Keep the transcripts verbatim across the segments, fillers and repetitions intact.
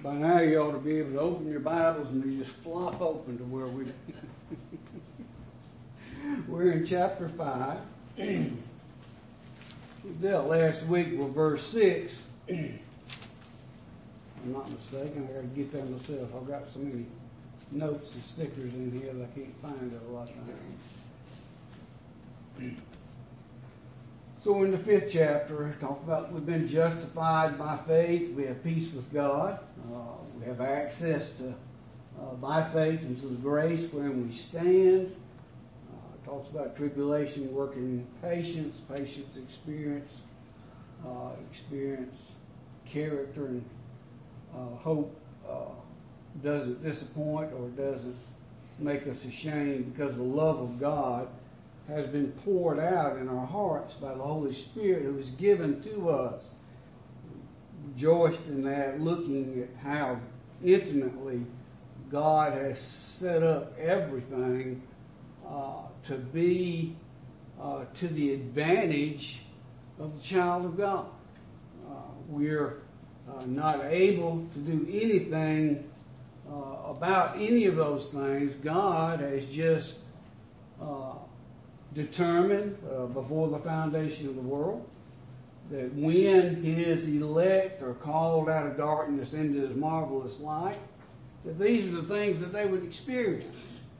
By now you ought to be able to open your Bibles and they just flop open to where we we're in chapter five. We dealt last week with verse six. I'm not mistaken, I gotta get that myself. I've got so many notes and stickers in here that I can't find it a lot of times. So in the fifth chapter, talk about we've been justified by faith. We have peace with God. Uh, we have access to, uh, by faith into the grace wherein we stand. Uh, talks about tribulation, working patience, patience, experience, uh, experience, character, and uh, hope uh, doesn't disappoint or doesn't make us ashamed, because the love of God has been poured out in our hearts by the Holy Spirit who is given to us. Rejoiced in that, looking at how intimately God has set up everything uh, to be uh, to the advantage of the child of God. Uh, we're uh, not able to do anything uh, about any of those things. God has just uh, determined uh, before the foundation of the world that when His elect are called out of darkness into His marvelous light, that these are the things that they would experience.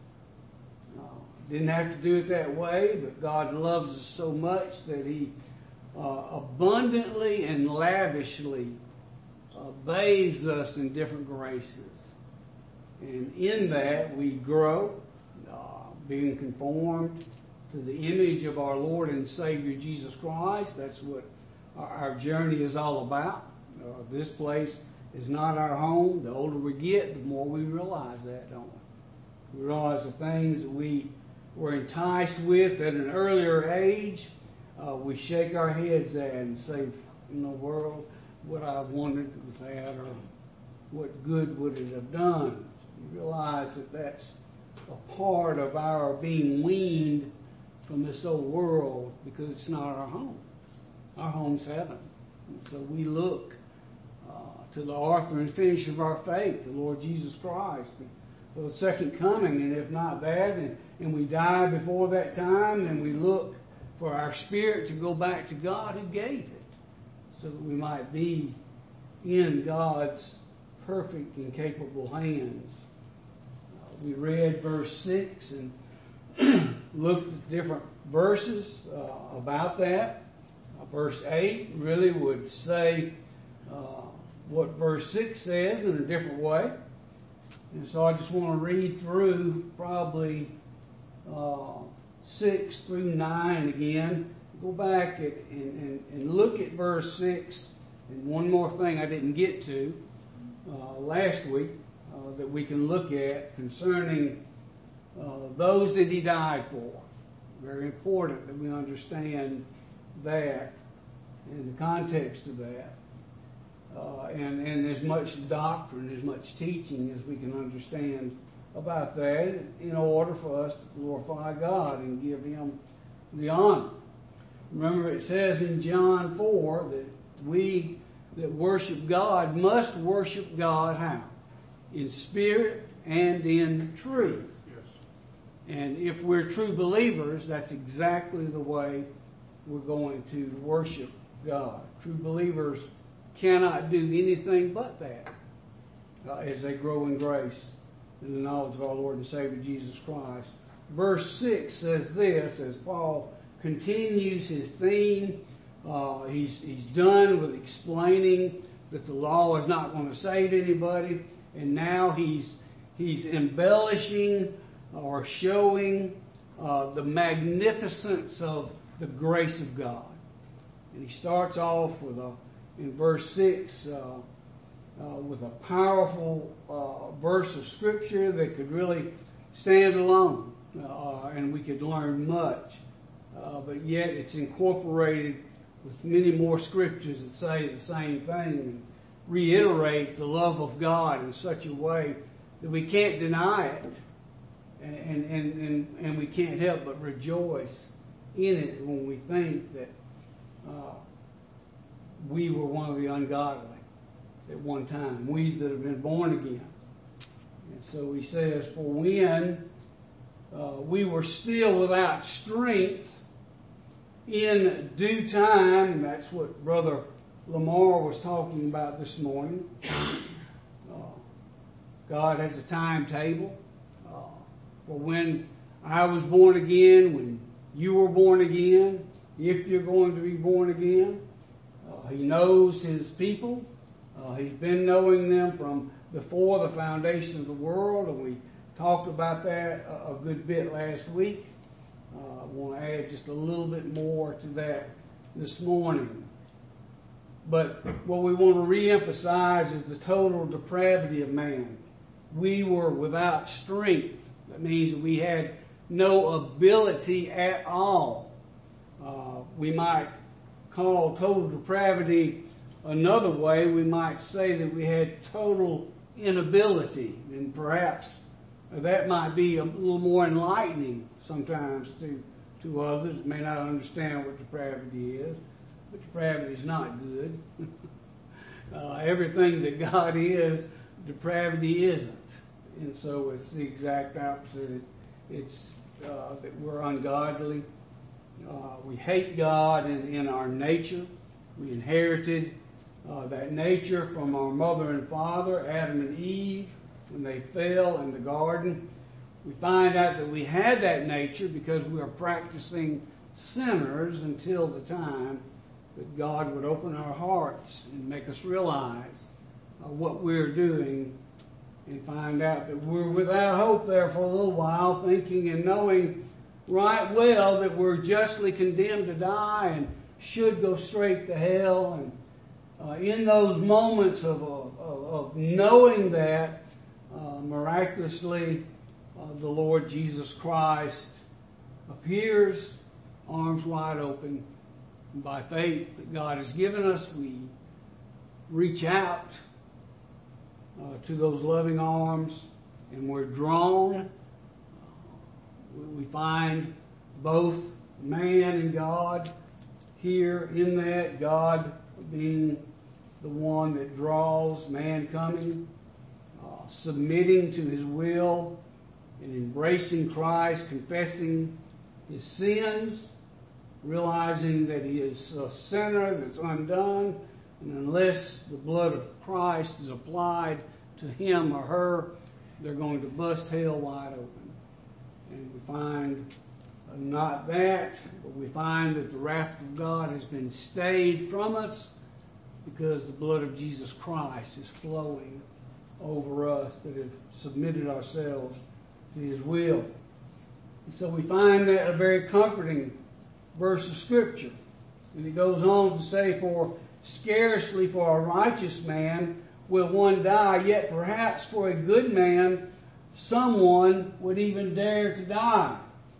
Uh, didn't have to do it that way, but God loves us so much that He uh, abundantly and lavishly uh, bathes us in different graces. And in that we grow, uh, being conformed to the image of our Lord and Savior Jesus Christ. That's what our journey is all about. Uh, this place is not our home. The older we get, the more we realize that, don't we? We realize the things that we were enticed with at an earlier age, uh, we shake our heads at and say, in the world, what I wanted was that, or what good would it have done? We realize that that's a part of our being weaned from this old world, because it's not our home. Our home's heaven. And so we look uh, to the author and finisher of our faith, the Lord Jesus Christ, for the second coming. And if not that, and, and we die before that time, then we look for our spirit to go back to God who gave it, so that we might be in God's perfect and capable hands. Uh, we read verse six and looked at different verses uh, about that. Uh, verse eight really would say uh, what verse six says in a different way. And so I just want to read through probably uh, six through nine again. Go back and, and, and look at verse six. And one more thing I didn't get to uh, last week uh, that we can look at concerning Uh, those that He died for. Very important that we understand that in the context of that. Uh, and, and as much doctrine, as much teaching as we can understand about that in order for us to glorify God and give Him the honor. Remember, it says in John four that we that worship God must worship God how? In spirit and in truth. And if we're true believers, that's exactly the way we're going to worship God. True believers cannot do anything but that uh, as they grow in grace and the knowledge of our Lord and Savior Jesus Christ. Verse six says this, as Paul continues his theme. Uh, he's, he's done with explaining that the law is not going to save anybody, and now he's, he's embellishing or showing uh, the magnificence of the grace of God. And he starts off with a, in verse six, uh, uh, with a powerful uh, verse of Scripture that could really stand alone, uh, and we could learn much. Uh, but yet it's incorporated with many more Scriptures that say the same thing and reiterate the love of God in such a way that we can't deny it. And, and, and, and we can't help but rejoice in it when we think that uh, we were one of the ungodly. at one time, we that have been born again. And so he says, for when uh, we were still without strength, in due time, and that's what Brother Lamar was talking about this morning. Uh, God has a timetable uh, for when I was born again, when you were born again, if you're going to be born again. Uh, he knows his people. Uh, he's been knowing them from before the foundation of the world, and we talked about that a, a good bit last week. Uh, I want to add just a little bit more to that this morning. But what we want to reemphasize is the total depravity of man. We were without strength. That means that we had no ability at all. Uh, we might call total depravity another way. We might say that we had total inability, and perhaps that might be a little more enlightening sometimes to, to others that may not understand what depravity is. But depravity is not good. uh, everything that God is, depravity isn't. And so it's the exact opposite. It, it's uh, that we're ungodly. Uh, we hate God in, in our nature. We inherited uh, that nature from our mother and father, Adam and Eve, when they fell in the garden. We find out that we had that nature because we are practicing sinners until the time that God would open our hearts and make us realize uh, what we're doing, and find out that we're without hope there for a little while, thinking and knowing right well that we're justly condemned to die and should go straight to hell. And uh, in those moments of, of, of knowing that, uh, miraculously, uh, the Lord Jesus Christ appears, arms wide open. By faith that God has given us, we reach out uh, to those loving arms, and we're drawn. Uh, we find both man and God here in that, God being the one that draws, man coming, uh, submitting to his will, and embracing Christ, confessing his sins, realizing that he is a sinner that's undone, and unless the blood of Christ is applied to him or her, they're going to bust hell wide open. And we find uh, not that, but we find that the wrath of God has been stayed from us because the blood of Jesus Christ is flowing over us that have submitted ourselves to his will. And so we find that a very comforting verse of Scripture. And it goes on to say, for scarcely for a righteous man will one die, yet perhaps for a good man someone would even dare to die.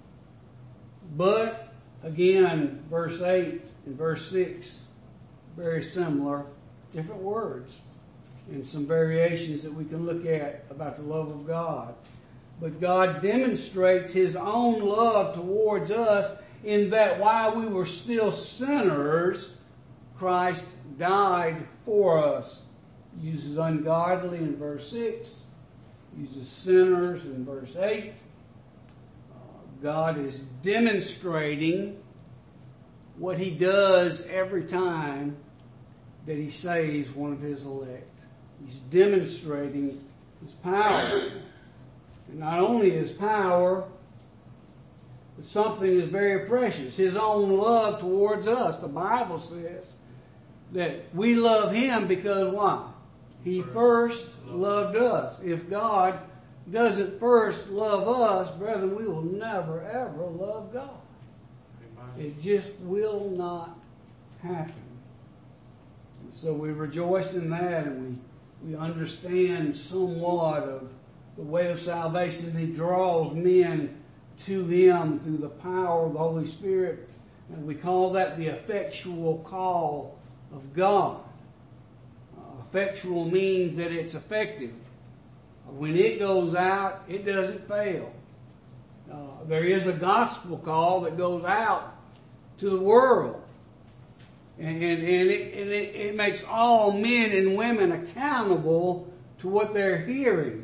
But, again, verse eight and verse six, very similar, different words, and some variations that we can look at about the love of God. But God demonstrates his own love towards us in that while we were still sinners, Christ died for us. He uses ungodly in verse six, uses sinners in verse eight. Uh, God is demonstrating what he does every time that he saves one of his elect. He's demonstrating his power. And not only his power, but something is very precious. His own love towards us. The Bible says that we love him because why? He first loved us. If God doesn't first love us, brethren, we will never ever love God. It just will not happen. And so we rejoice in that, and we, we understand somewhat of the way of salvation. He draws men to him through the power of the Holy Spirit. And we call that the effectual call of God. Uh, effectual means that it's effective. When it goes out, it doesn't fail. Uh, there is a gospel call that goes out to the world. And, and, and, it, and it, it makes all men and women accountable to what they're hearing.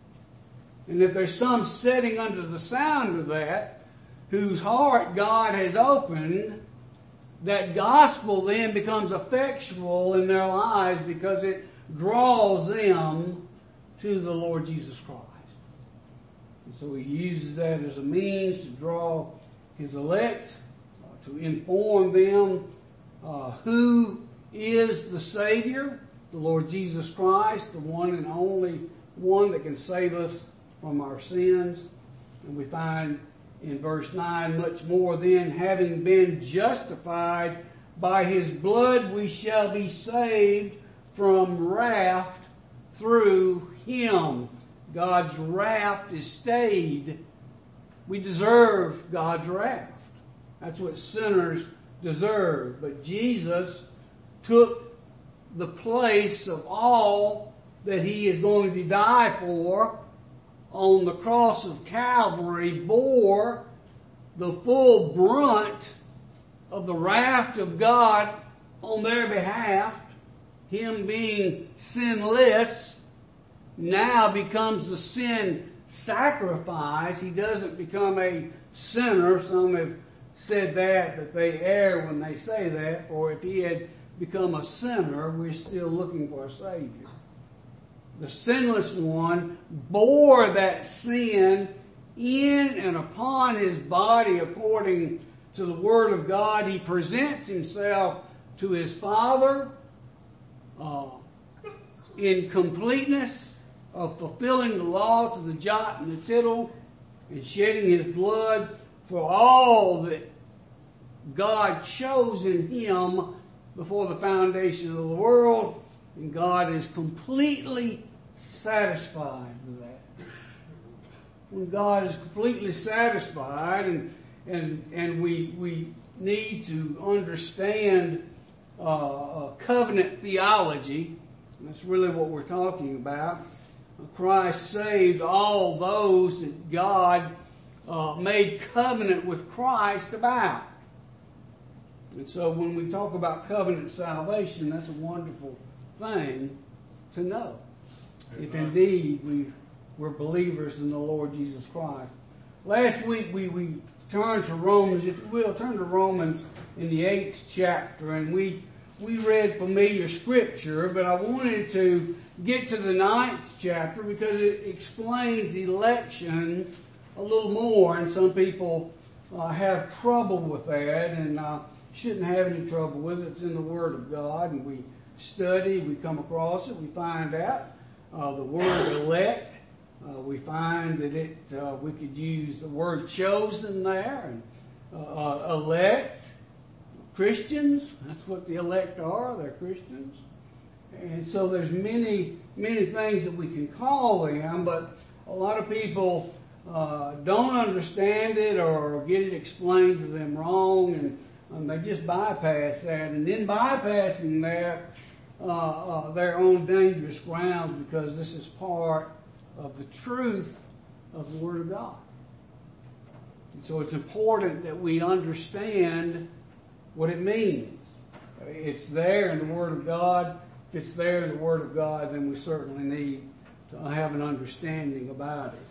And if there's some sitting under the sound of that, whose heart God has opened, that gospel then becomes effectual in their lives because it draws them to the Lord Jesus Christ. And so he uses that as a means to draw his elect, uh, to inform them uh, who is the Savior, the Lord Jesus Christ, the one and only one that can save us from our sins. And we find in verse nine, much more then, having been justified by his blood, we shall be saved from wrath through him. God's wrath is stayed. We deserve God's wrath. That's what sinners deserve. But Jesus took the place of all that he is going to die for on the cross of Calvary, bore the full brunt of the wrath of God on their behalf. Him being sinless now becomes the sin sacrifice. He doesn't become a sinner. Some have said that, but they err when they say that. For if he had become a sinner, we're still looking for a Savior. The sinless one bore that sin in and upon his body according to the Word of God. He presents himself to his Father uh, in completeness of fulfilling the law to the jot and the tittle, and shedding his blood for all that God chose in him before the foundation of the world. And God is completely satisfied with that. When God is completely satisfied, and and and we we need to understand uh, uh, covenant theology. That's really what we're talking about. Christ saved all those that God uh, made covenant with Christ about. And so when we talk about covenant salvation, that's a wonderful thing to know. If indeed we, we're believers in the Lord Jesus Christ. Last week we, we turned to Romans, if you will, turn to Romans in the eighth chapter, and we we read familiar scripture, but I wanted to get to the ninth chapter because it explains election a little more, and some people uh, have trouble with that, and uh, shouldn't have any trouble with it. It's in the Word of God, and we study, we come across it, we find out uh, the word elect. Uh, we find that it uh, we could use the word chosen there, and uh, uh, elect. Christians, that's what the elect are, they're Christians. And so there's many, many things that we can call them, but a lot of people uh, don't understand it or get it explained to them wrong, and, and they just bypass that. And in bypassing that, uh, uh, they're on dangerous grounds because this is part of the truth of the Word of God. And so it's important that we understand what it means. It's there in the Word of God. If it's there in the Word of God, then we certainly need to have an understanding about it.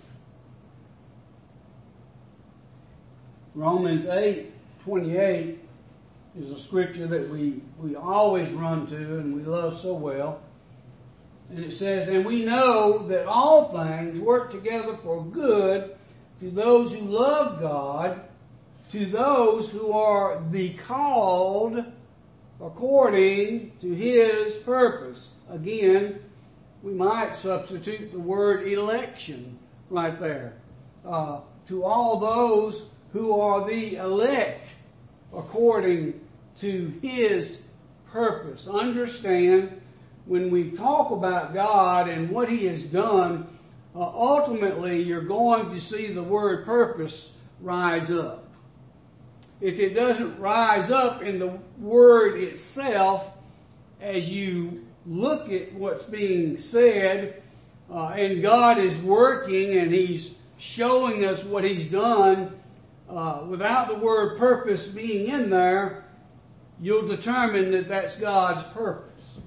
Romans eight twenty-eight is a scripture that we, we always run to and we love so well. And it says, and we know that all things work together for good to those who love God, to those who are the called according to His purpose. Again, we might substitute the word election right there. Uh, to all those who are the elect according to His purpose. Understand, when we talk about God and what He has done, uh, ultimately you're going to see the word purpose rise up. If it doesn't rise up in the word itself, as you look at what's being said, uh, and God is working and He's showing us what He's done, uh, without the word purpose being in there, you'll determine that that's God's purpose.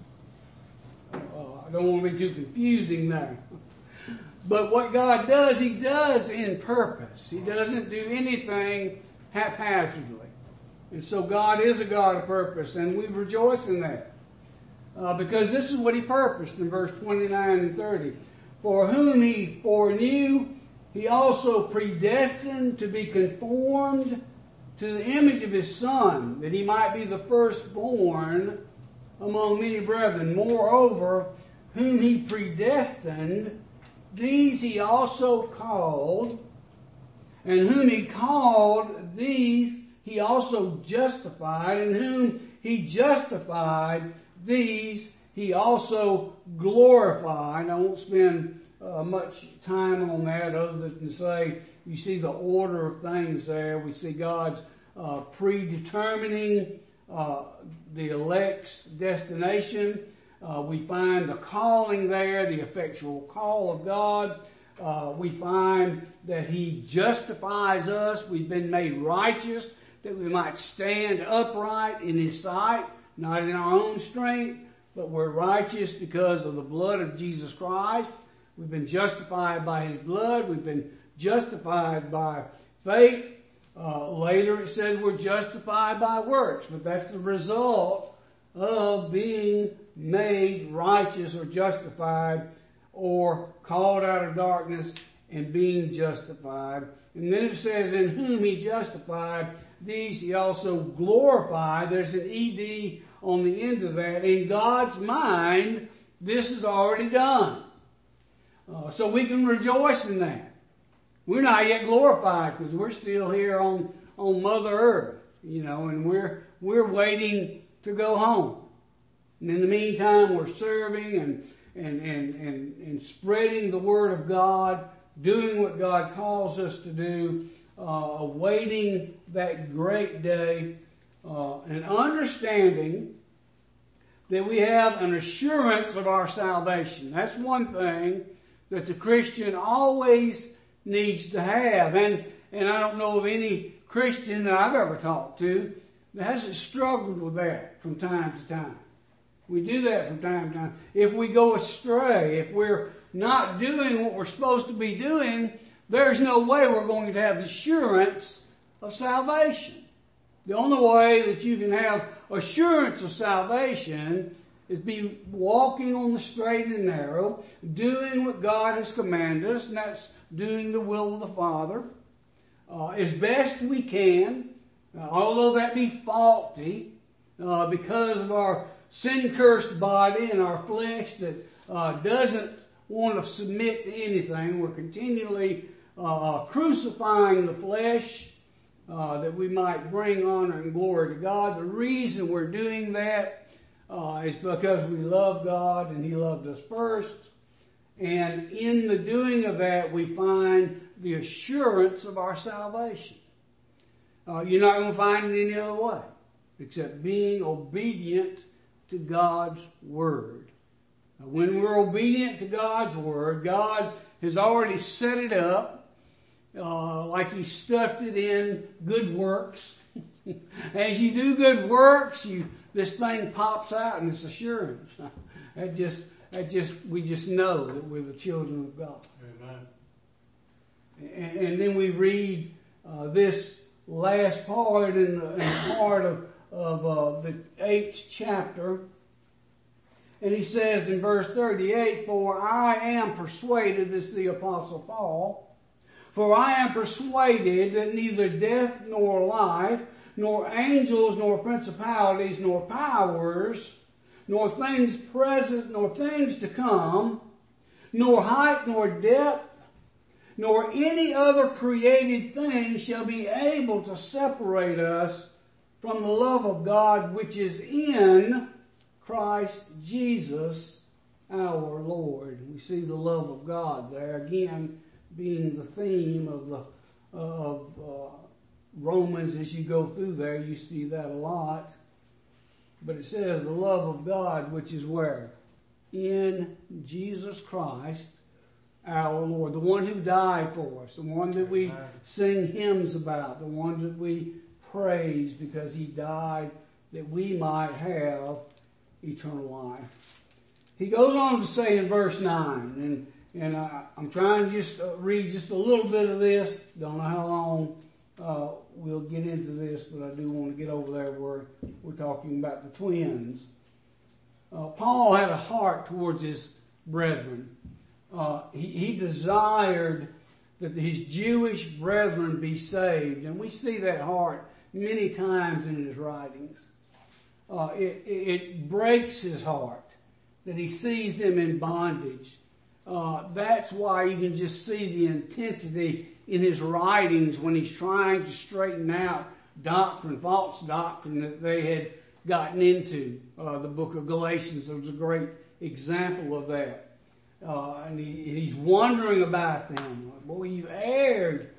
Uh, I don't want to be too confusing there. But what God does, He does in purpose. He doesn't do anything haphazardly. And so God is a God of purpose, and we rejoice in that. Uh, because this is what He purposed in verse twenty-nine and thirty. For whom He foreknew, He also predestined to be conformed to the image of His Son, that He might be the firstborn among many brethren. Moreover, whom He predestined, these He also called, and whom He called, these He also justified, and whom He justified, these He also glorified. I won't spend uh, much time on that other than to say, you see the order of things there. We see God's uh, predetermining uh, the elect's destination. Uh, we find the calling there, the effectual call of God. Uh, we find that He justifies us. We've been made righteous, that we might stand upright in His sight, not in our own strength, but we're righteous because of the blood of Jesus Christ. We've been justified by His blood. We've been justified by faith. Uh, later it says we're justified by works, but that's the result of being made righteous or justified or called out of darkness and being justified. And then it says, in whom He justified, these He also glorified. There's an E D on the end of that. In God's mind, this is already done. Uh, so we can rejoice in that. We're not yet glorified because we're still here on, on Mother Earth, you know, and we're, we're waiting to go home. And in the meantime, we're serving and, and, and, and, and spreading the Word of God, doing what God calls us to do, uh, awaiting that great day, uh, and understanding that we have an assurance of our salvation. That's one thing that the Christian always needs to have. And, and I don't know of any Christian that I've ever talked to that hasn't struggled with that from time to time. We do that from time to time. If we go astray, if we're not doing what we're supposed to be doing, there's no way we're going to have the assurance of salvation. The only way that you can have assurance of salvation is be walking on the straight and narrow, doing what God has commanded us, and that's doing the will of the Father, uh, as best we can, uh, although that be faulty, uh, because of our sin-cursed body and our flesh that uh, doesn't want to submit to anything. We're continually uh, crucifying the flesh uh, that we might bring honor and glory to God. The reason we're doing that uh, is because we love God and He loved us first. And in the doing of that, we find the assurance of our salvation. Uh, you're not going to find it any other way except being obedient to God's Word. Now, when we're obedient to God's Word, God has already set it up uh, like He stuffed it in good works. As you do good works, you this thing pops out and it's assurance. That just, that just, we just know that we're the children of God. Amen. And, and then we read uh, this last part in the, in the part of of uh, the eighth chapter. And he says in verse thirty-eight, for I am persuaded, this is the Apostle Paul, for I am persuaded that neither death nor life, nor angels, nor principalities, nor powers, nor things present, nor things to come, nor height, nor depth, nor any other created thing shall be able to separate us from the love of God which is in Christ Jesus our Lord. We see the love of God there again being the theme of the of uh, Romans. As you go through there, you see that a lot. But it says the love of God which is where? In Jesus Christ our Lord. The one who died for us. The one that we sing hymns about. The one that we praise because He died that we might have eternal life. He goes on to say in verse nine, and, and I, I'm trying to just read just a little bit of this. Don't know how long uh, we'll get into this, but I do want to get over there where we're talking about the twins. Uh, Paul had a heart towards his brethren. Uh, he, he desired that his Jewish brethren be saved, and we see that heart many times in his writings. Uh, it, it, it breaks his heart that he sees them in bondage. Uh, that's why you can just see the intensity in his writings when he's trying to straighten out doctrine, false doctrine that they had gotten into. Uh, the book of Galatians was a great example of that. Uh, and he, he's wondering about them. Boy, you erred.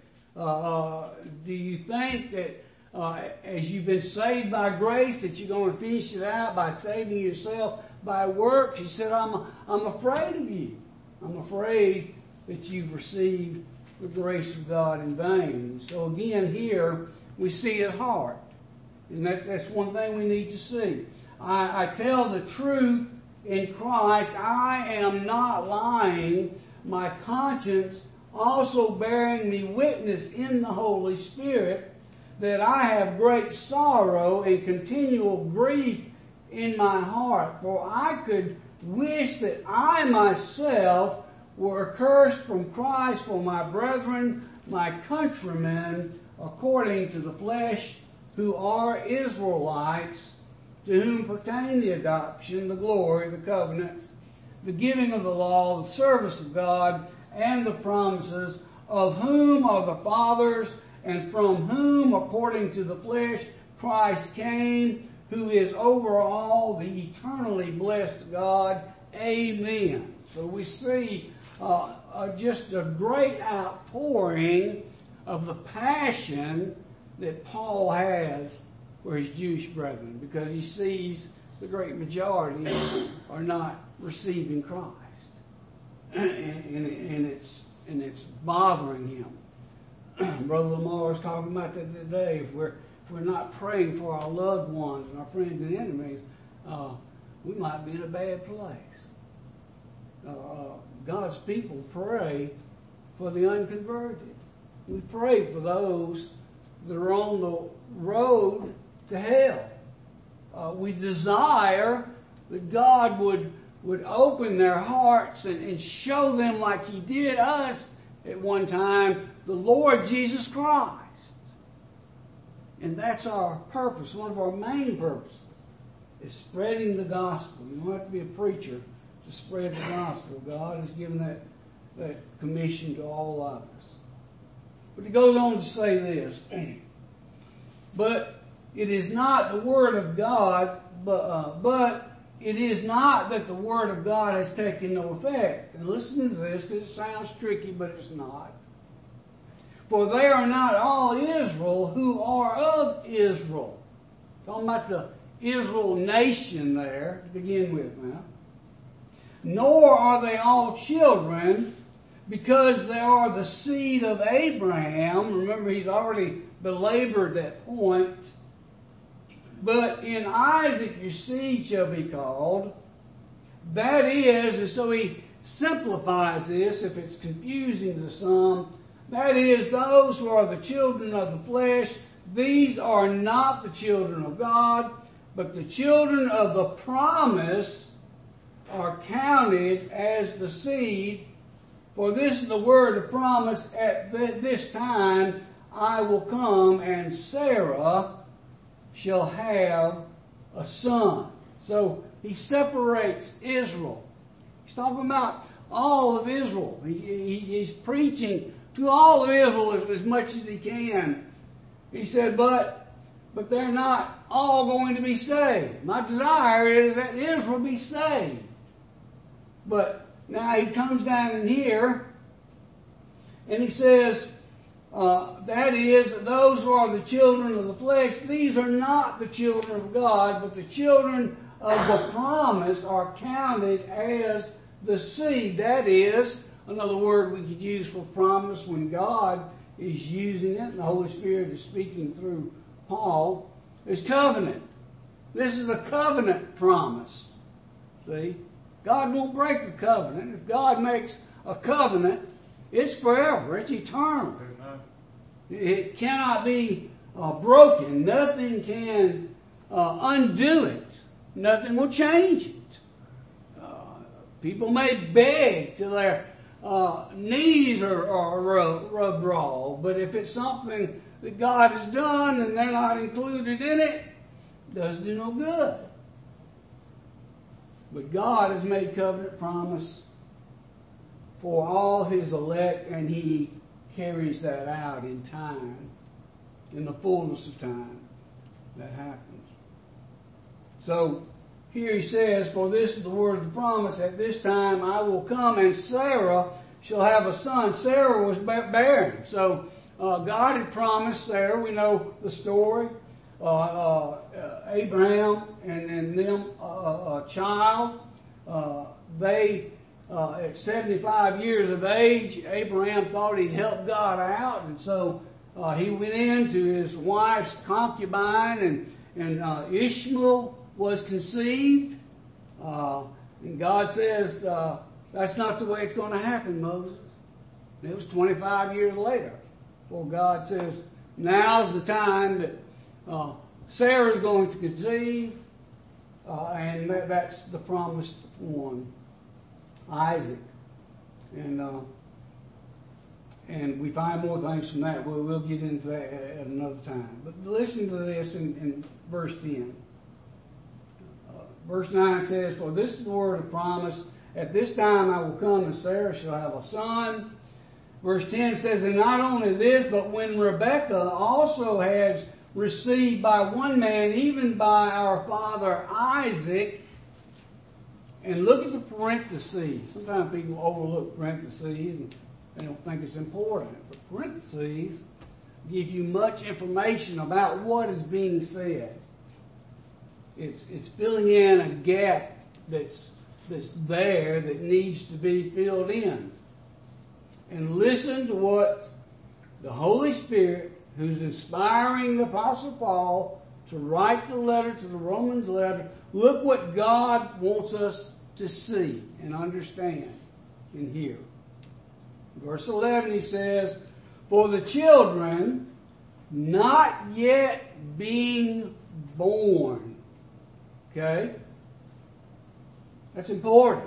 Uh, do you think that uh, as you've been saved by grace that you're going to finish it out by saving yourself by works? He said, I'm, I'm afraid of you. I'm afraid that you've received the grace of God in vain. So again, here we see his heart. And that, that's one thing we need to see. I, I tell the truth in Christ. I am not lying. My conscience also bearing me witness in the Holy Spirit that I have great sorrow and continual grief in my heart. For I could wish that I myself were accursed from Christ for my brethren, my countrymen, according to the flesh, who are Israelites, to whom pertain the adoption, the glory, the covenants, the giving of the law, the service of God, and the promises, of whom are the fathers, and from whom, according to the flesh, Christ came, who is over all, the eternally blessed God. Amen. So we see uh, uh, just a great outpouring of the passion that Paul has for his Jewish brethren, because he sees the great majority are not receiving Christ, and, and, and it's and it's bothering him. Brother Lamar was talking about that today. If we're if we're not praying for our loved ones and our friends and enemies, uh, we might be in a bad place. Uh, God's people pray for the unconverted. We pray for those that are on the road to hell. Uh, we desire that God would, would open their hearts and, and show them, like he did us at one time, the Lord Jesus Christ. And that's our purpose. One of our main purposes is spreading the gospel. You don't have to be a preacher to spread the gospel. God has given that, that commission to all of us. But he goes on to say this. But it is not the word of God, but, uh, but it is not that the word of God has taken no effect. And listen to this, because it sounds tricky, but it's not. For they are not all Israel who are of Israel. Talking about the Israel nation there to begin with now. Nor are they all children, because they are the seed of Abraham. Remember, he's already belabored that point. But in Isaac your seed shall be called. That is, and so he simplifies this if it's confusing to some. That is, those who are the children of the flesh, these are not the children of God, but the children of the promise are counted as the seed. For this is the word of promise, at this time I will come, and Sarah shall have a son. So he separates Israel. He's talking about all of Israel. He, he, he's preaching to all of Israel as, as much as he can. He said, but, but they're not all going to be saved. My desire is that Israel be saved. But now he comes down in here and he says, uh, that is, those who are the children of the flesh, these are not the children of God, but the children of the promise are counted as the seed. That is, another word we could use for promise when God is using it, and the Holy Spirit is speaking through Paul, is covenant. This is a covenant promise. See? God won't break a covenant. If God makes a covenant, it's forever. It's eternal. It cannot be uh, broken. Nothing can uh, undo it. Nothing will change it. Uh, people may beg till their uh, knees are, are rubbed, rubbed raw, but if it's something that God has done and they're not included in it, it doesn't do no good. But God has made covenant promise for all His elect, and He carries that out in time, in the fullness of time. That happens. So, here He says, for this is the word of the promise, at this time I will come and Sarah shall have a son. Sarah was barren. So, uh, God had promised Sarah, we know the story, uh, uh, Abraham and, and them, uh, a child. Uh, they Uh, at seventy-five years of age, Abraham thought he'd help God out, and so uh, he went into his wife's concubine, and, and uh, Ishmael was conceived. Uh, and God says, uh, that's not the way it's going to happen, Moses. And it was twenty-five years later before God says, now's the time that uh, Sarah's going to conceive, uh, and that, that's the promised one. Isaac. And uh, and we find more things from that. We'll, we'll get into that at another time. But listen to this in, in verse ten. Uh, verse nine says, for this is the word of promise. At this time I will come and Sarah shall have a son. Verse ten says, and not only this, but when Rebekah also has received by one man, even by our father Isaac. And look at the parentheses. Sometimes people overlook parentheses and they don't think it's important. But parentheses give you much information about what is being said. It's it's filling in a gap that's that's there that needs to be filled in. And listen to what the Holy Spirit, who's inspiring the Apostle Paul to write the letter to the Romans letter, look what God wants us to see and understand and hear. Verse eleven, he says, for the children not yet being born. Okay? That's important.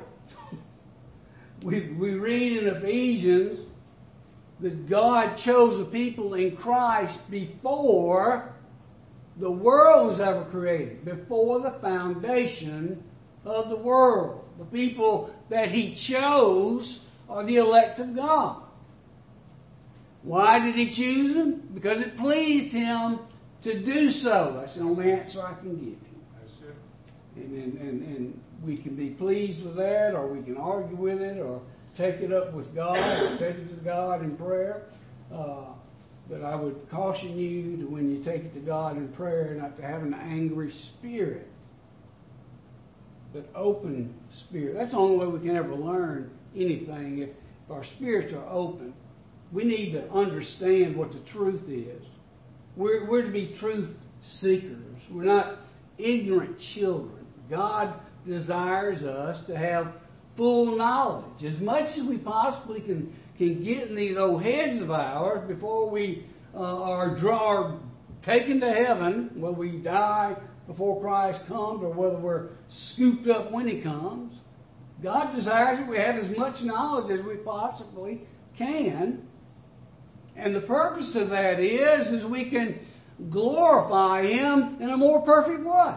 we, we read in Ephesians that God chose a people in Christ before the world was ever created, before the foundation of the world. The people that He chose are the elect of God. Why did He choose them? Because it pleased Him to do so. That's the only answer I can give you. That's it. And, and, and, and we can be pleased with that, or we can argue with it, or take it up with God, or take it to God in prayer. Uh, but I would caution you to, when you take it to God in prayer, not to have an angry spirit, but open spirit. That's the only way we can ever learn anything. If, if our spirits are open, we need to understand what the truth is. We're, we're to be truth seekers. We're not ignorant children. God desires us to have full knowledge, as much as we possibly can can get in these old heads of ours before we uh, are, draw, are taken to heaven, whether we die before Christ comes or whether we're scooped up when He comes. God desires that we have as much knowledge as we possibly can. And the purpose of that is, is we can glorify Him in a more perfect way.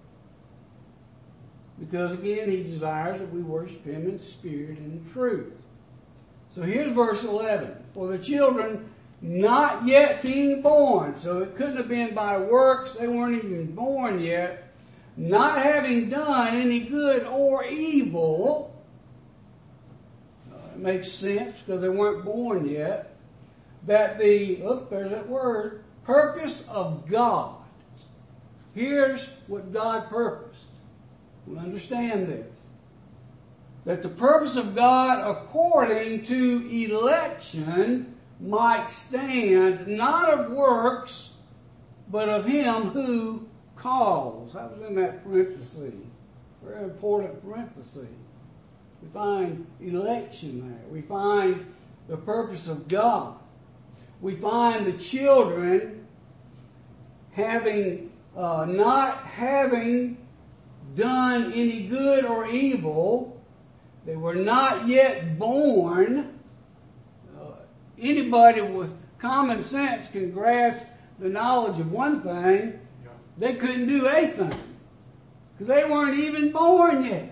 Because again, He desires that we worship Him in spirit and in truth. So here's verse eleven. For the children not yet being born. So it couldn't have been by works. They weren't even born yet. Not having done any good or evil. Uh, it makes sense because they weren't born yet. That the, look, there's that word, purpose of God. Here's what God purposed. We'll understand this. That the purpose of God according to election might stand, not of works, but of Him who calls. That was in that parenthesis. Very important parenthesis. We find election there. We find the purpose of God. We find the children having, uh, not having done any good or evil. They were not yet born. Uh, anybody with common sense can grasp the knowledge of one thing. They couldn't do a thing because they weren't even born yet.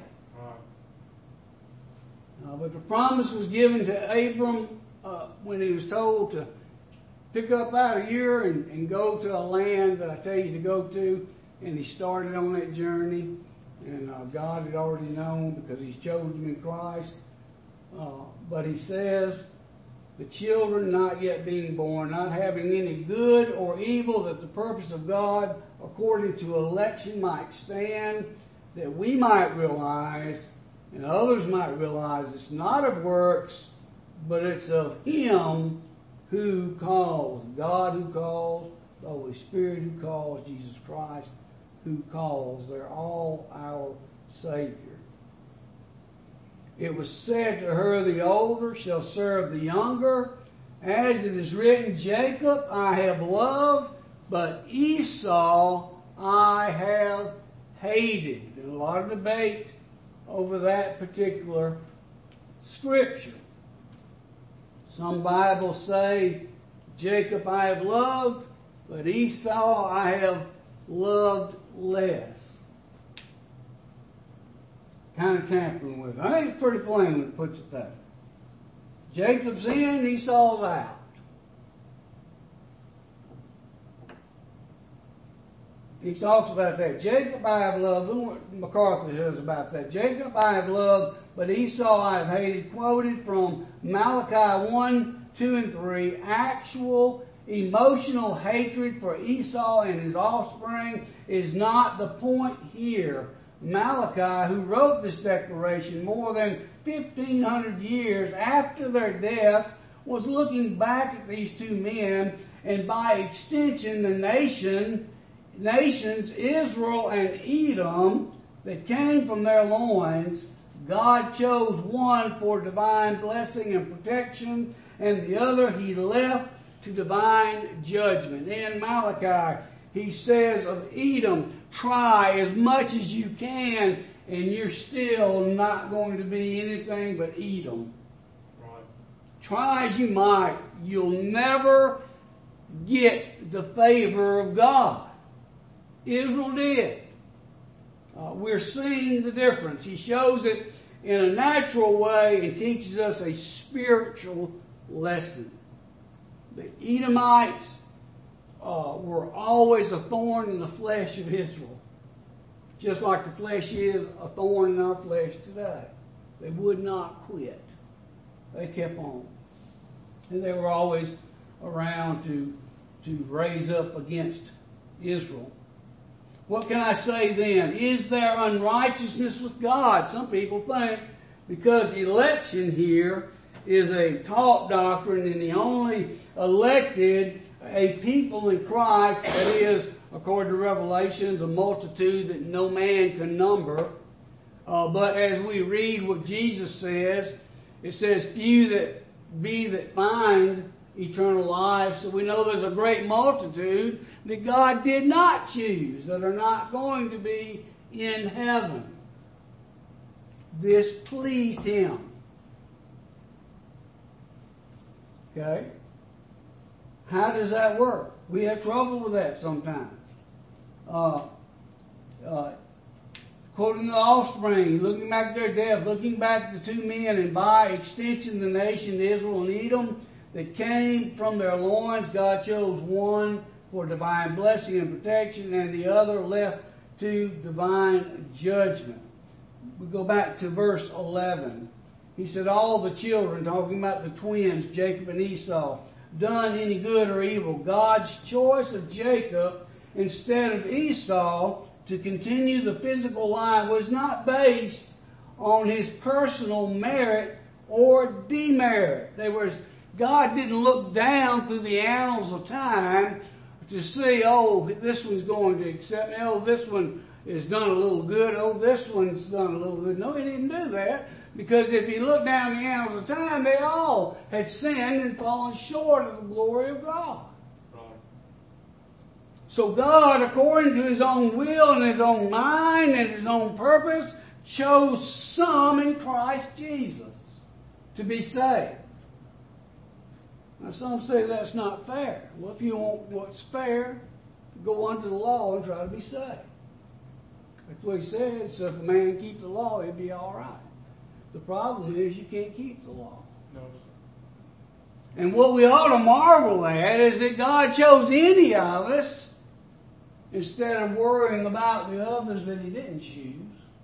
Uh, but the promise was given to Abram uh, when he was told to pick up out of Ur and, and go to a land that I tell you to go to. And he started on that journey. And uh, God had already known because he's chosen him in Christ. Uh, but he says, the children not yet being born, not having any good or evil, that the purpose of God according to election might stand, that we might realize, and others might realize, it's not of works, but it's of Him who calls, God who calls, the Holy Spirit who calls, Jesus Christ who calls. They're all our Savior. It was said to her, the older shall serve the younger. As it is written, Jacob I have loved, but Esau I have hated. There's a lot of debate over that particular scripture. Some Bibles say, Jacob I have loved, but Esau I have loved less. Kind of tampering with it. I think it's pretty plain when it puts it there. Jacob's in, Esau's out. He talks about that. Jacob I have loved. Look what MacArthur says about that. Jacob I have loved, but Esau I have hated. Quoted from Malachi one, two, and three. Actual emotional hatred for Esau and his offspring is not the point here. Malachi, who wrote this declaration more than fifteen hundred years after their death, was looking back at these two men, and by extension the nation, nations, Israel and Edom, that came from their loins. God chose one for divine blessing and protection, and the other he left to divine judgment. In Malachi, he says of Edom, try as much as you can, and you're still not going to be anything but Edom. Right. Try as you might, you'll never get the favor of God. Israel did. Uh, we're seeing the difference. He shows it in a natural way and teaches us a spiritual lesson. The Edomites uh, were always a thorn in the flesh of Israel. Just like the flesh is a thorn in our flesh today. They would not quit. They kept on. And they were always around to, to raise up against Israel. What can I say then? Is there unrighteousness with God? Some people think because election here is a taught doctrine and the only elected a people in Christ, that is, according to Revelations, a multitude that no man can number. Uh, but as we read what Jesus says, it says, few that be that find eternal life. So we know there's a great multitude that God did not choose, that are not going to be in heaven. This pleased Him. Okay? How does that work? We have trouble with that sometimes. Uh, uh, quoting the offspring, looking back at their death, looking back at the two men, and by extension the nation Israel and Edom that came from their loins, God chose one for divine blessing and protection, and the other left to divine judgment. We go back to verse eleven. He said, all the children, talking about the twins, Jacob and Esau, done any good or evil. God's choice of Jacob instead of Esau to continue the physical line was not based on his personal merit or demerit. There was, God didn't look down through the annals of time to see, oh, this one's going to accept me. Oh, this one has done a little good. Oh, this one's done a little good. No, he didn't do that. Because if you look down the annals of time, they all had sinned and fallen short of the glory of God. Right. So God, according to His own will and His own mind and His own purpose, chose some in Christ Jesus to be saved. Now some say that's not fair. Well, if you want what's fair, go under the law and try to be saved. That's what He said. So if a man keep the law, he'd be all right. The problem is you can't keep the law. No, sir. And what we ought to marvel at is that God chose any of us instead of worrying about the others that He didn't choose.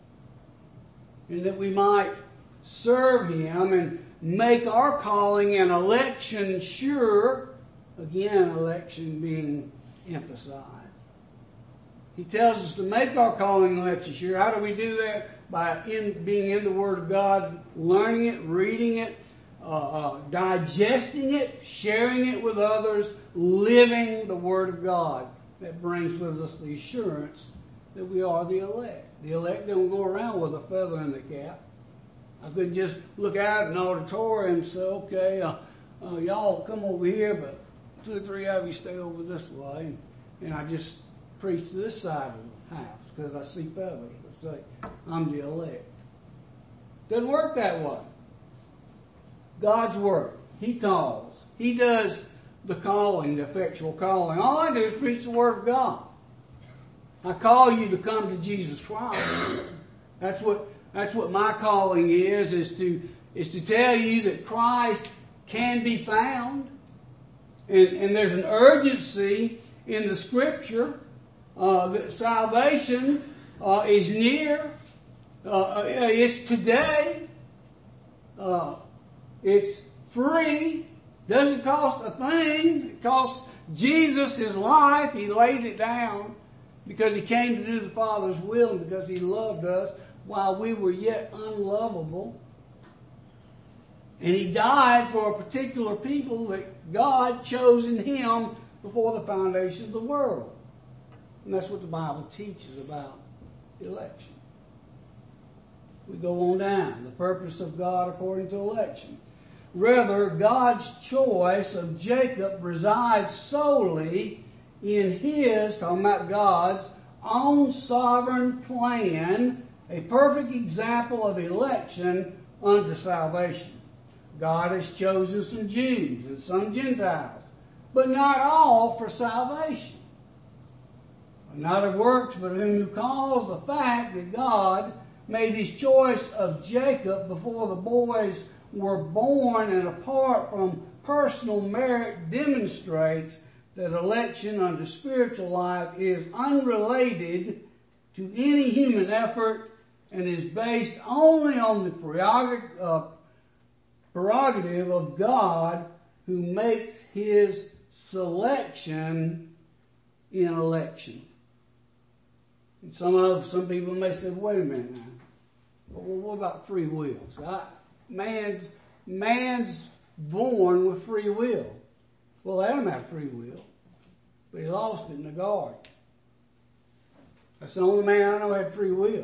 And that we might serve Him and make our calling and election sure. Again, election being emphasized. He tells us to make our calling and election sure. How do we do that? By in, being in the Word of God, learning it, reading it, uh, uh, digesting it, sharing it with others, living the Word of God. That brings with us the assurance that we are the elect. The elect don't go around with a feather in the cap. I couldn't just look out at an auditorium and say, okay, uh, uh, y'all come over here, but two or three of you stay over this way. And, and I just preach to this side of the house because I see feathers. Say, I'm the elect. Doesn't work that way. God's work. He calls. He does the calling, the effectual calling. All I do is preach the Word of God. I call you to come to Jesus Christ. That's what that's what my calling is, is to is to tell you that Christ can be found. And, and there's an urgency in the Scripture uh, that salvation Uh, is near. Uh, it's today. Uh, it's free. Doesn't cost a thing. It cost Jesus His life. He laid it down because He came to do the Father's will and because He loved us while we were yet unlovable. And He died for a particular people that God chose in Him before the foundation of the world. And that's what the Bible teaches about election. We go on down. The purpose of God according to election. Rather, God's choice of Jacob resides solely in His, talking about God's, own sovereign plan, a perfect example of election unto salvation. God has chosen some Jews and some Gentiles, but not all for salvation. Not of works, but whom who calls, the fact that God made His choice of Jacob before the boys were born and apart from personal merit demonstrates that election unto spiritual life is unrelated to any human effort and is based only on the prerogative, uh, prerogative of God who makes His selection in election. And some of some people may say, wait a minute now. Well, what about free will? So I, man's man's born with free will. Well, Adam had free will, but he lost it in the garden. That's the only man I know had free will.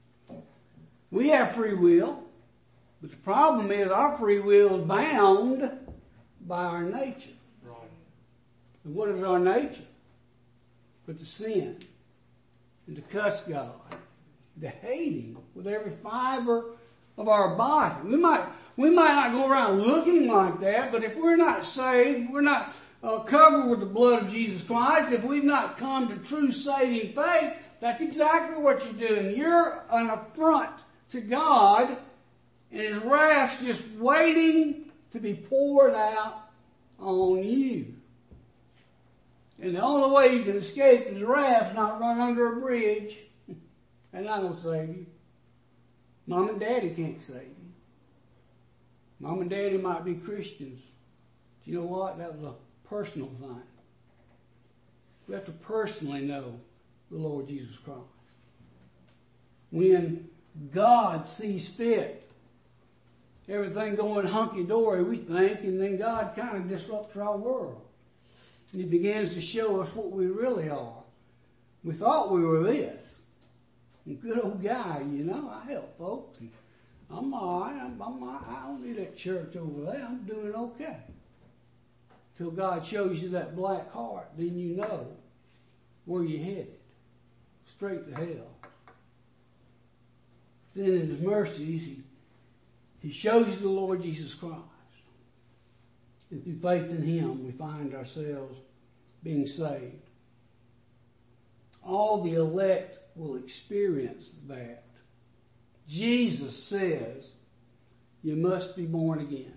We have free will, but the problem is our free will is bound by our nature. Right. And what is our nature? But to sin. And to cuss God, to hate Him with every fiber of our body. We might, we might not go around looking like that, but if we're not saved, if we're not uh, covered with the blood of Jesus Christ, if we've not come to true saving faith, that's exactly what you're doing. You're an affront to God, and His wrath's just waiting to be poured out on you. And the only way you can escape His wrath is not run under a bridge. That's not going to save you. Mom and Daddy can't save you. Mom and Daddy might be Christians. But you know what? That was a personal thing. We have to personally know the Lord Jesus Christ. When God sees fit, everything going hunky-dory, we think, and then God kind of disrupts our world. He begins to show us what we really are. We thought we were this. A good old guy, you know. I help folks. I'm all right. I'm, I'm all right. I don't need that church over there. I'm doing okay. Till God shows you that black heart, then you know where you're headed. Straight to hell. Then in His mercies, He, he shows you the Lord Jesus Christ. And through faith in Him, we find ourselves being saved. All the elect will experience that. Jesus says, you must be born again.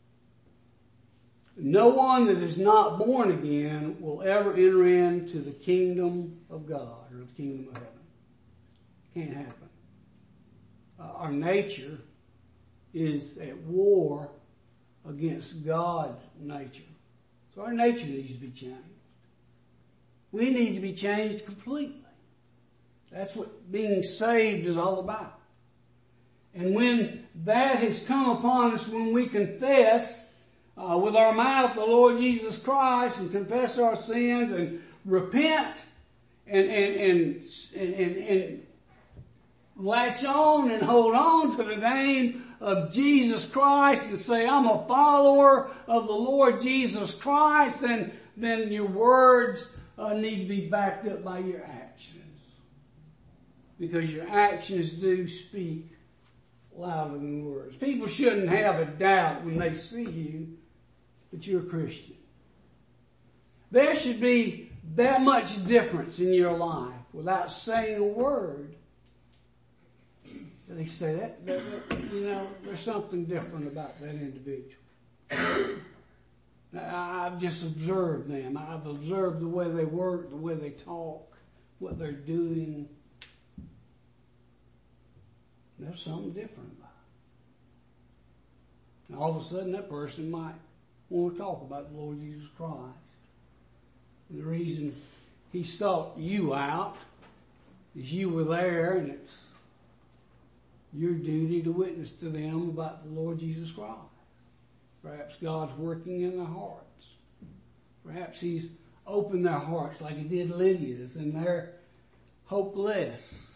No one that is not born again will ever enter into the kingdom of God or the kingdom of heaven. Can't happen. Uh, our nature is at war against God's nature. So our nature needs to be changed. We need to be changed completely. That's what being saved is all about. And when that has come upon us, when we confess uh, with our mouth the Lord Jesus Christ and confess our sins and repent and, and, and, and, and, and latch on and hold on to the name of Jesus Christ and say, I'm a follower of the Lord Jesus Christ, and then your words uh, need to be backed up by your actions. Because your actions do speak louder than words. People shouldn't have a doubt when they see you that you're a Christian. There should be that much difference in your life without saying a word. They say that, that, that, you know, there's something different about that individual. I've just observed them. I've observed the way they work, the way they talk, what they're doing. There's something different about it. And all of a sudden that person might want to talk about the Lord Jesus Christ. And the reason He sought you out is you were there, and it's your duty to witness to them about the Lord Jesus Christ. Perhaps God's working in their hearts. Perhaps He's opened their hearts like He did Lydia's, and they're hopeless.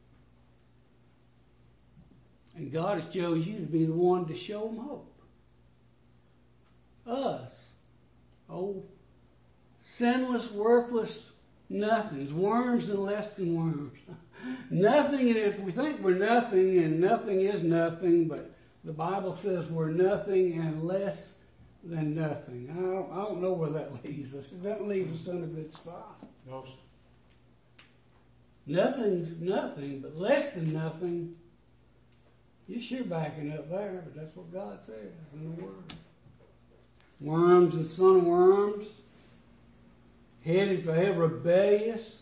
And God has chosen you to be the one to show them hope. Us. Oh, sinless, worthless nothings. Worms and less than worms. Nothing, and if we think we're nothing, and nothing is nothing, but the Bible says we're nothing and less than nothing. I don't, I don't know where that leaves us. It doesn't leave us in a good spot. No, sir. Nothing's nothing, but less than nothing. You're sure backing up there, but that's what God says in the Word. Worms and son of worms, headed for hell, rebellious,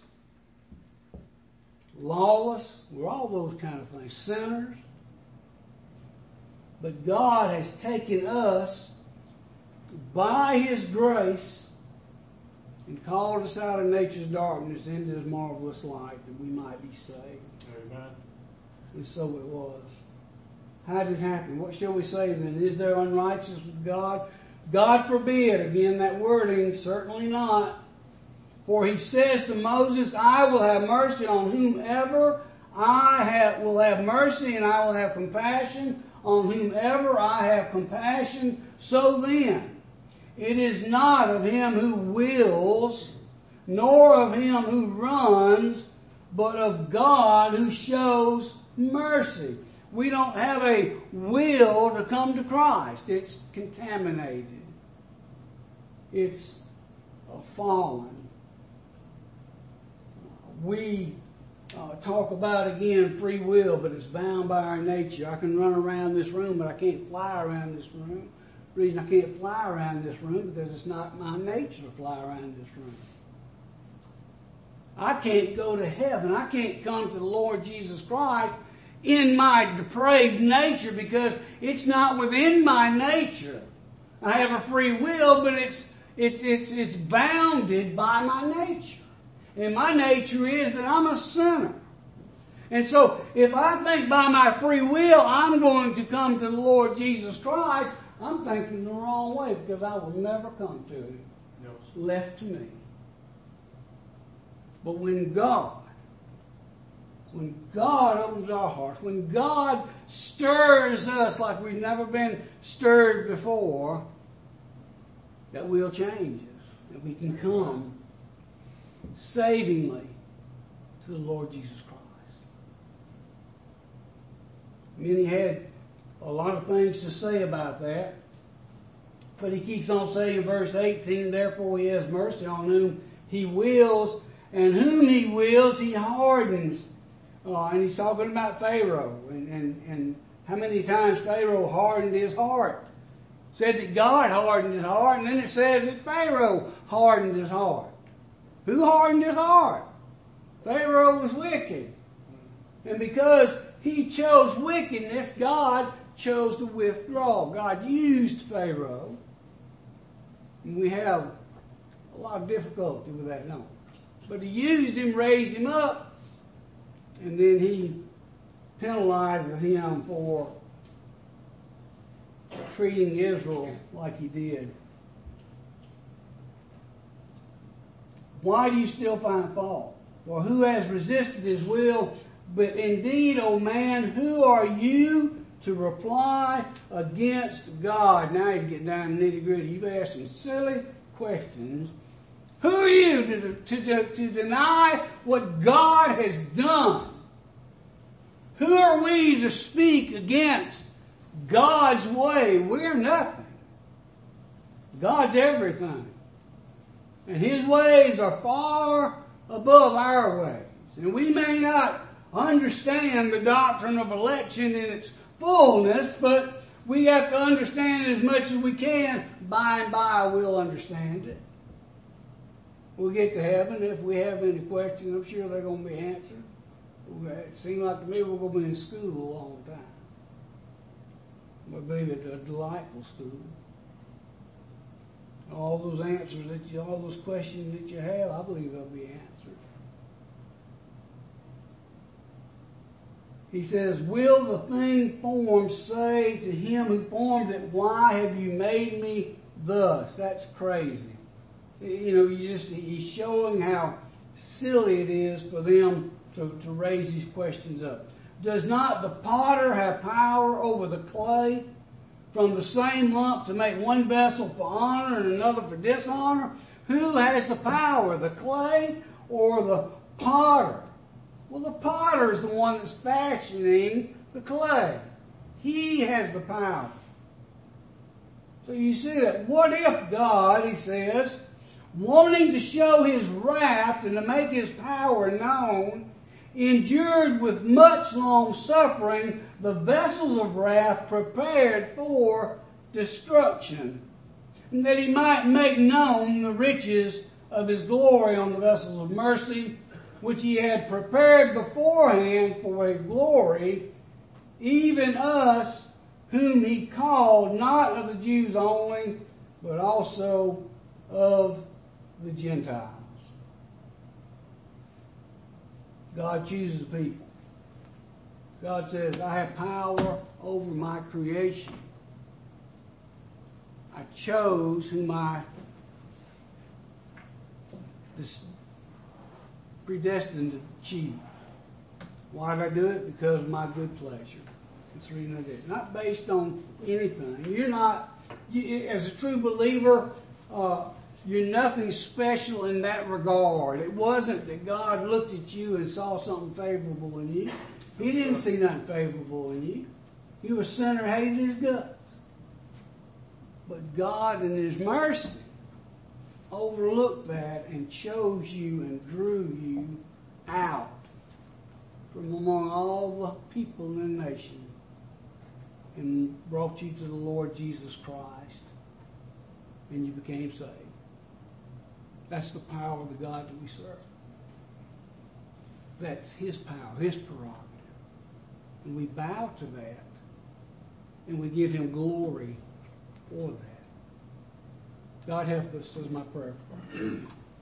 lawless. We're all those kind of things. Sinners. But God has taken us by His grace and called us out of nature's darkness into His marvelous light that we might be saved. Amen. And so it was. How did it happen? What shall we say then? Is there unrighteousness with God? God forbid. Again, that wording, certainly not. For He says to Moses, I will have mercy on whomever I have, will have mercy, and I will have compassion on whomever I have compassion. So then, it is not of him who wills, nor of him who runs, but of God who shows mercy. We don't have a will to come to Christ. It's contaminated. It's fallen. We uh, talk about, again, free will, but it's bound by our nature. I can run around this room, but I can't fly around this room. The reason I can't fly around this room because it's not my nature to fly around this room. I can't go to heaven. I can't come to the Lord Jesus Christ in my depraved nature because it's not within my nature. I have a free will, but it's it's it's it's bounded by my nature. And my nature is that I'm a sinner. And so if I think by my free will I'm going to come to the Lord Jesus Christ, I'm thinking the wrong way because I will never come to Him. left to me. But when God, when God opens our hearts, when God stirs us like we've never been stirred before, that will change us. That we can come savingly to the Lord Jesus Christ. Many had a lot of things to say about that. But he keeps on saying in verse eighteen, therefore he has mercy on whom he wills, and whom he wills he hardens. Uh, and he's talking about Pharaoh, and, and, and how many times Pharaoh hardened his heart. Said that God hardened his heart, and then it says that Pharaoh hardened his heart. Who hardened his heart? Pharaoh was wicked. And because he chose wickedness, God chose to withdraw. God used Pharaoh. And we have a lot of difficulty with that, no. But he used him, raised him up, and then he penalizes him for treating Israel like he did. Why do you still find fault? For who has resisted his will? But indeed, O man, who are you to reply against God? Now he's getting down to nitty gritty. You've asked some silly questions. Who are you to, to, to, to deny what God has done? Who are we to speak against God's way? We're nothing. God's everything. And His ways are far above our ways. And we may not understand the doctrine of election in its fullness, but we have to understand it as much as we can. By and by we'll understand it. We'll get to heaven. If we have any questions, I'm sure they're going to be answered. It seems like to me we're going to be in school a long time. We'll be at a delightful school. All those answers that you, all those questions that you have, I believe they'll be answered. He says, will the thing formed say to him who formed it, why have you made me thus? That's crazy. You know, you just, he's showing how silly it is for them to, to raise these questions up. Does not the potter have power over the clay from the same lump to make one vessel for honor and another for dishonor? Who has the power, the clay or the potter? Well, the potter is the one that's fashioning the clay. He has the power. So you see that. What if God, he says, wanting to show his wrath and to make his power known, endured with much long suffering the vessels of wrath prepared for destruction, and that he might make known the riches of his glory on the vessels of mercy, which he had prepared beforehand for a glory, even us whom he called, not of the Jews only, but also of the Gentiles. God chooses people. God says, I have power over my creation. I chose whom I predestined to choose. Why did I do it? Because of my good pleasure. That's the reason I did it. Not based on anything. You're not, you, as a true believer, uh, you're nothing special in that regard. It wasn't that God looked at you and saw something favorable in you. He didn't see nothing favorable in you. You were a sinner, hated his guts. But God in his mercy overlooked that and chose you and drew you out from among all the people in the nation and brought you to the Lord Jesus Christ, and you became saved. That's the power of the God that we serve. That's his power, his prerogative. And we bow to that, and we give him glory for that. God help us, is my prayer.